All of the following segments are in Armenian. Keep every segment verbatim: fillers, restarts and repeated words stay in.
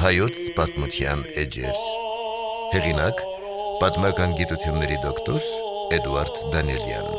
Հայոց պատմության էջեր։ Հեղինակ՝ պատմական գիտությունների դոկտոր Էդուարդ Դանիելյան։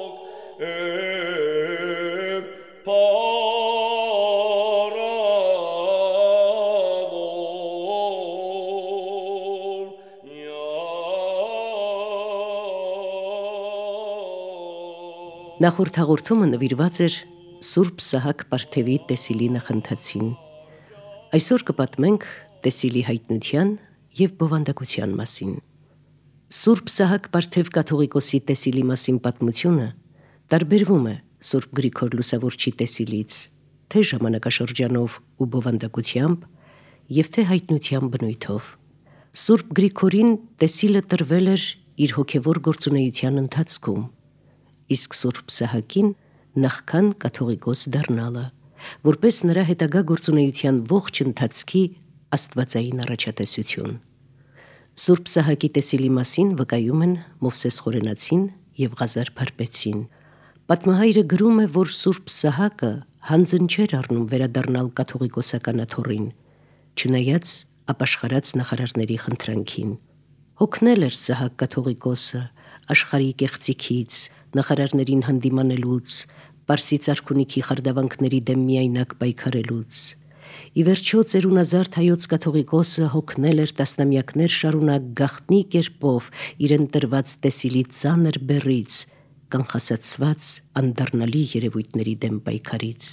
Նախորդ հաղորդումը նվիրված էր Սուրբ Սահակ Պարթևի տեսիլի նախընթացին։ Այսօր կպատմենք տեսիլի հայտնության և բովանդակության մասին։ Սուրբ Սահակ Պարթև կաթողիկոսի տեսիլի մասին պատմությունը տարբերվում է Սուրբ Գրիգոր Լուսավորչի տեսիլից, թե ժամանակաշրջանով ու բովանդակությամբ և թե հայտնության բնույթով։ Սուրբ Գրիգորին տեսիլը տրվել էր իր հոգևոր գործունեության ընթացքում, իսկ Սուրբ Սահակին նախքան կաթողիկոս դառնալը, որպես նրա հետագա գործունեության ողջ ընթացքի աստվածային առաջատեսություն։ Սուրբ Սահակի տեսիլի մասին վկայում են Մովսես Խորենացին և Ղազար Փարպեցին։ Պատմահայրը գրում է, որ Սուրբ Սահակը հանձն չէր առնում վերադառնալ կաթողիկոսական աթոռին, չնայած ապաշխարած նախարարների խնդրանքին։ Հոգնել էր Սահակ կաթողիկոսը աշխարհի կեղծիքից, նախարարներին հանդիմանելուց, Պարսից արքունիքի խարդավանքների դեմ միայնակ պայքարելուց։ Ի վերջո ծերունազարդ հայոց կաթողիկոսը հոգնել էր տասնամյակներ շարունակ գաղտնի կերպով իրեն տրված տեսիլի ծանր բեռից, կանխասացված անդառնալի երևույթների դեմ պայքարից։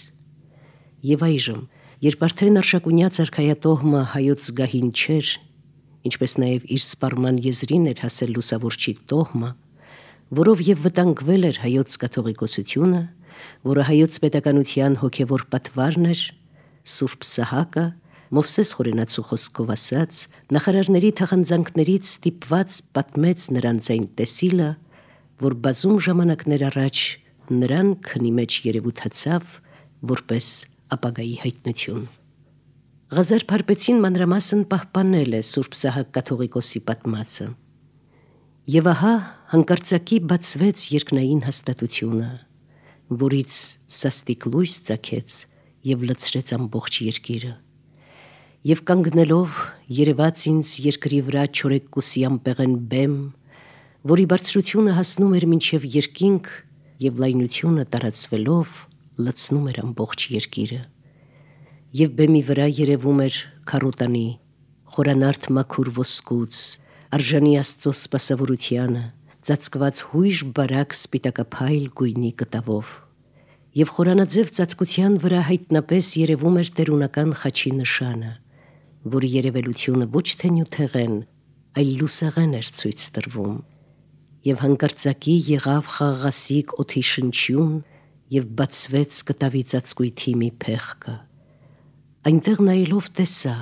Եվ այժմ, երբ արդեն Արշակունյա արքայատոհմը հայոց զգահին չէր, ինչպես նաև իր սպառման եզրին էր հասել Լուսավորչի տոհմը, որով և վտանգվել էր հայոց կաթողիկոսությունը, որը հայոց պետականության հոգևոր պատվարն էր, Սուրբ Սահակը, Մովսես Խորենացու խոսքով ասած, նախարարների թախանձանքներից ստիպված պատմեց նրանց այն տեսիլը, որ բազում ժամանակներ առաջ նրան քնի մեջ երևութացավ որպես ապագայի հայտնություն։ Ղազար Փարպեցին մանրամասն պահպանել է Սուրբ Սահակ կաթողիկոսի պատմածը։ Եվ ահա հանկարծակի բացվեց երկնային հաստատությունը, որից սաստիկ լույս ծագեց և լցրեց ամբողջ երկիրը։ Եվ կանգնելով երևաց ինձ երկրի վրա չորեքկուսի ամպեղեն բեմ, որի բարձրությունը հասնում էր մինչև երկինք և լայնությունը տարածվելով լցնում էր ամբողջ երկիրը։ Եվ բեմի վրա երևում էր քառոտանի, խորանարդ մաքուր ոսկուց, արժանի Աստծո սպասավորությանը, ծածկված հույժ բարակ սպիտակափայլ գույնի կտավով։ Եվ խորանաձև ծածկության վրա հայտնապես երևում էր տերունական խաչի նշանը, որի երևելությունը ոչ թե նյութեղեն, այլ լուսեղեն էր ցույց տրվում։ Եվ հանկարծակի եղավ խաղաղասիկ օդի շնչյուն և բացվեց կտավի ծածկույթի մի փեղկը։ Այնտեղ նայելով տեսա,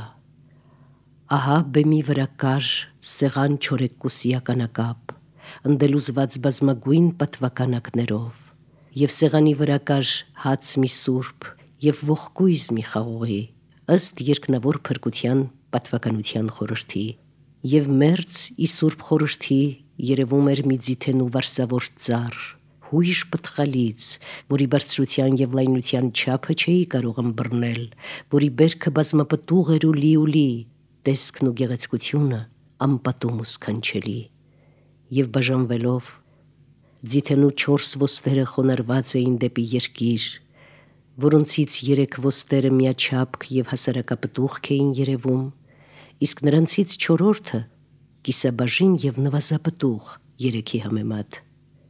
ահա բեմի վրա կար սեղան չորեքկուսի ականակապ, ընդելուզված բազմագույն պատվականակներով, և սեղանի վրա կար հաց մի սուրբ և ողկույզ մի խաղողի, ըստ երկնավոր փրկության պատվականության խորհրդի, և մերձ ի սուրբ խորհրդի երևում էր մի ձիթենու վարսավոր ծառ, հույժ պտղալից, որի բարձրության և լայնության չափը չէի կարող ըմբռնել, որի բերքը բազմապտուղ էր ու լիուլի, տեսքն ու գեղեցկությունը անպատում ու սքանչելի։ Եվ բաժանվելով, ձիթենու չորս ոսტերը խոնարհված էին դեպի երկիր, որոնցից երեք ոստերը միաչափք և հասարակապտուղք էին երևում, իսկ նրանցից չորրորդը կիսաբաժին և նվազապտուղ երեքի համեմատ։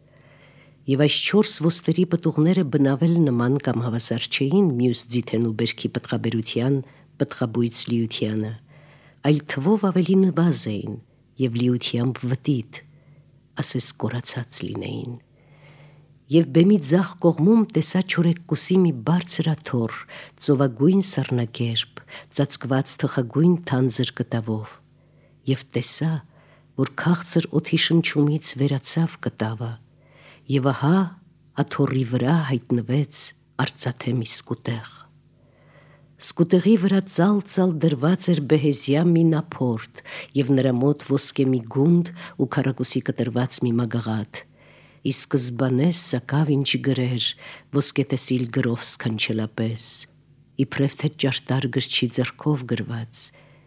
Եվ այս չորս ոսტերի պտուղները բնավել նման կամ հավասար չէին մյուս ձիթենու բերքի պտղաբերության պտղաբույծ լիությանը, այլ թվով ավելի նվազ էին և լիությամբ վտիտ, ասես կորացած լինեին։ Եվ բեմի ձախ կողմում տեսա չորեքկուսի մի բարձր աթոռ, ծովագույն սառնակերպ, ծածկված թխագույն թանձր կտավով, և տեսա, որ քաղցր օդի շնչումից վերացավ կտավը, և ահա աթոռի վրա հայտնվեց արծաթե մի սկուտեղ։ Սկուտեղի վրա ծալ-ծալ դրված էր բեհեզյա մի նափորդ և նրա մոտ ոսկե մի գունդ ու քառակուսի կտրված մի մագաղաթ, ի սկզբանե սակավ ինչ գրեր ոսկետեսիլ գրով սքանչելապես, իբրև թե ճարտար գրչի ձեռքով գրված,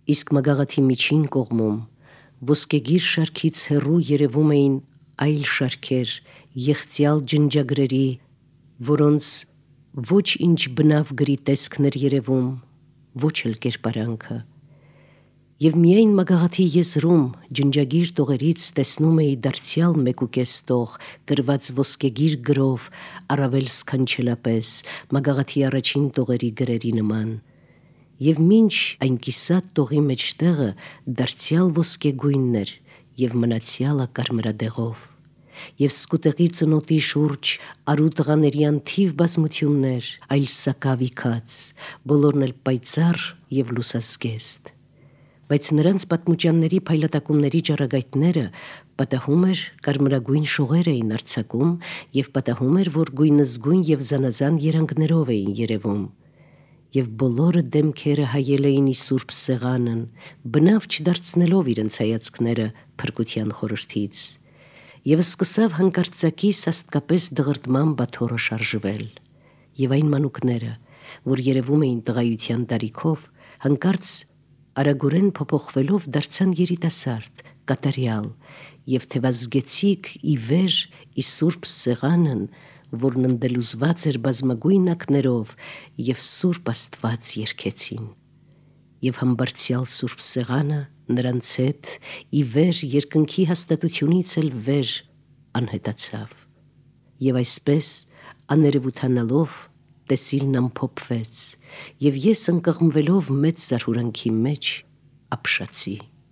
Իսկ մագաղաթի միջին կողմում ոսկեգիր շարքից հեռու երևում էին այլ շարքեր եղծյալ ջնջագրերի, որոնց ոչ ինչ բնավ գրի տեսքներ երևում, ոչ էլ կերպարանքը։ Եվ միայն մագաղաթի եզրում ջնջագիր տողերից տեսնում էի դարձյալ մեկուկես տող գրված ոսկեգիր գրով առավել սքանչելապես մագաղաթի առաջին տողերի գրերի նման, և մինչ այն կիսատ տողի մեջտեղը դարձյալ ոսկեգույնն էր և մնացյալը կարմրադեղով, և սկուտեղի ծնոտի շուրջ արու տղաների անթիվ բազմություններ, այլ սակավիքած, բոլորն էլ պայծառ և լուսազգեստ։ Բայց նրանց պատմուճանների փայլատակումների ճառագայթները պատահում էր կարմրագույն շողեր էին արձակում և պատահում էր, որ գույնզգույն և զանազան երանգներով էին երևում, և բոլորը դեմքերը հայել էին ի սուրբ սեղանն, բնավ չդարձնելով իրենց հայացքները փրկության խորհրդից, և սկսավ հանկարծակի սաստկապես դղրդման բաթոռը շարժվել, և այն մանուկները, որ երևում էին տղայության տարիքով, հանկարծ արագորեն փոփոխվելով դարձան երիտասարդ, կատարյալ և թևազգեցիկ ի վեր ի սուրբ սեղանն, որն ընդելուզված էր բազմագույն ակներով, և սուրբ Աստված երգեցին, և համբարձյալ սուրբ սեղանը նրանց հետ ի վեր երկնքի հաստատությունից էլ վեր անհետացավ, և այսպես աներևութանալով տեսիլն ամփոփվեց, և ես ընկղմվելով մեծ զարհուրանքի մեջ ապշացի։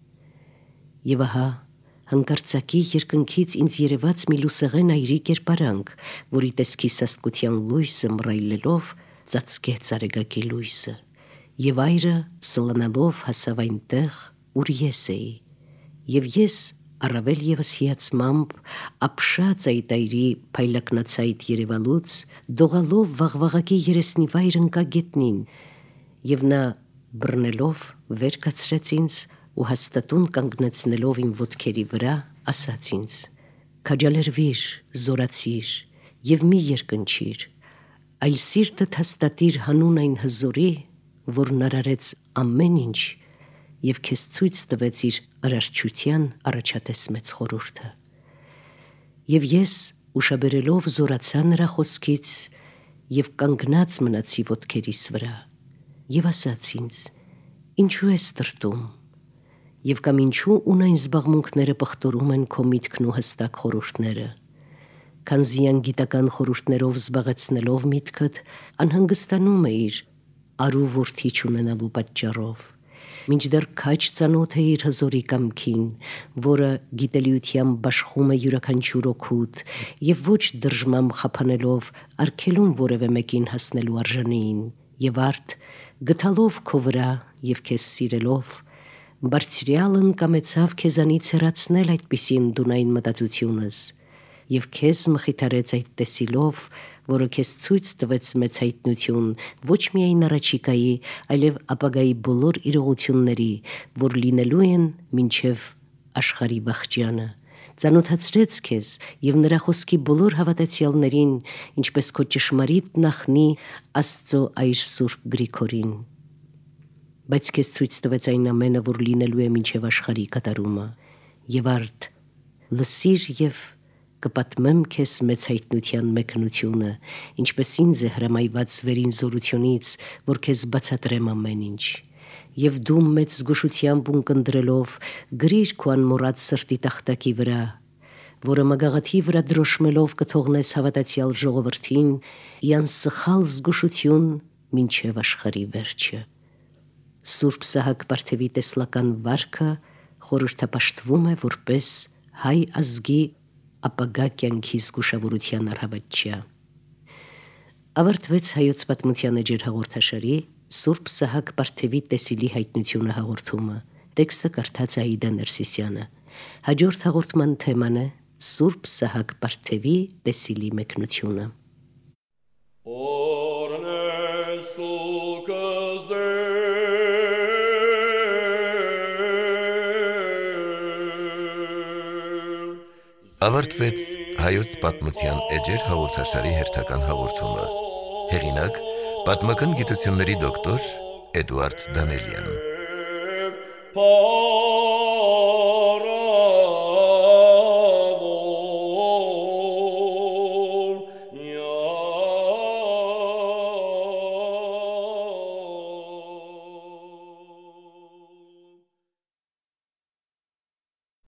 Եվ ահա հանկարծակի երկնքից ինձ երևաց մի լուսեղեն այրի կերպարանք, որի տեսքի սաստկության լույսը մռայլելով ծածկեց արեգակի լույսը, և այրը սլանալով հասավ այնտեղ, ուր ես էի, և ես առավել ևս հիացմամբ ապշած այդ այրի փայլակնացայտ երևալուց, դողալով վաղվաղակի երեսնիվայր ընկա գետնին, և նա բռնելով վեր կացրեց ինձ ու հաստատուն կանգնեցնելով իմ ոտքերի վրա ասաց ինձ. «Քաջալերվիր, զորացիր և մի երկնչիր, այլ սիրտդ հաստատիր հանուն այն հզորի, որն արարեց ամեն ինչ և քեզ ցույց տվեց իր արարչության առաջատես մեծ խորհուրդը»։ Եվ ես ուշաբերելով զորացա նրա խոսքից և կանգնած մնացի ոտքերիս վրա, և ասաց ինձ. «Ինչու ես տրտում, և կամ ինչու ունայն զբաղմունքները պղտորում են քո միտքն ու հստակ խորհուրդները, քանզի անգիտական խորհուրդներով զբաղեցնելով միտքդ անհանգստանում էիր արու որդի չունենալու պատճառով, մինչդեռ քաջ ծանոթ էիր հզորի կամքին, որը գիտելիությամբ բաշխում է յուրաքանչյուր օգուտ և ոչ դրժմամբ խափանելով արգելում որևէ մեկին հասնելու արժանին, և արդ գթալով քո վրա և քեզ սիրելով, Բարձրյալն կամեցավ քեզանից հեռացնել այդպիսի ընդունայն մտածությունս և քեզ մխիթարեց այդ տեսիլով, որը քեզ ցույց տվեց մեծ հայտնություն ոչ միայն առաջիկայի, այլև ապագայի բոլոր իրողությունների, որ լինելու են մինչև աշխարհի վախճանը, ծանոթացրեց քեզ և նրա խոսքի բոլոր հավատացյալներին, ինչպես քո ճշմարիտ նախնի Աստծո այր Սուրբ Գրիգորին, բայց քեզ ցույց տվեց այն ամենը, որ լինելու է մինչև աշխարհի կատարումը, և արդ լսիր և կպատմեմ քեզ մեծ հայտնության մեկնությունը, ինչպես ինձ է հրամայված վերին զորությունից, որ քեզ բացատրեմ ամեն ինչ, և դու մեծ զգուշությամբ ունկնդրելով գրիր քո անմոռատ սրտի տախտակի վրա, որը մագաղաթի վրա դրոշմելով կթողնես հավատացյալ ժողովրդին ի անսխալ զգուշություն մինչև աշխարհի վերջը։ Սուրբ Սահակ Պարթևի տեսլական վարքը խորհրդապաշտվում է որպես հայ ազգի ապագա կյանքի զգուշավորության առհավատչյա։ Ավարտվեց հայոց պատմության էջեր հաղորդաշարի Սուրբ Սահակ Պարթևի տեսիլի հայտնությունը հաղորդումը։ Տեքստը կարդաց Աիդա Ներսիսյանը։ Հաջորդ հաղորդման թեման է Սուրբ Սահակ Պարթևի տեսիլի մեկնությունը։ Ավարտվեց հայոց պատմության էջեր հաղորդաշարի հերթական հաղորդումը։ Հեղինակ՝ պատմական գիտությունների դոկտոր Էդուարդ Դանելյան։ Paul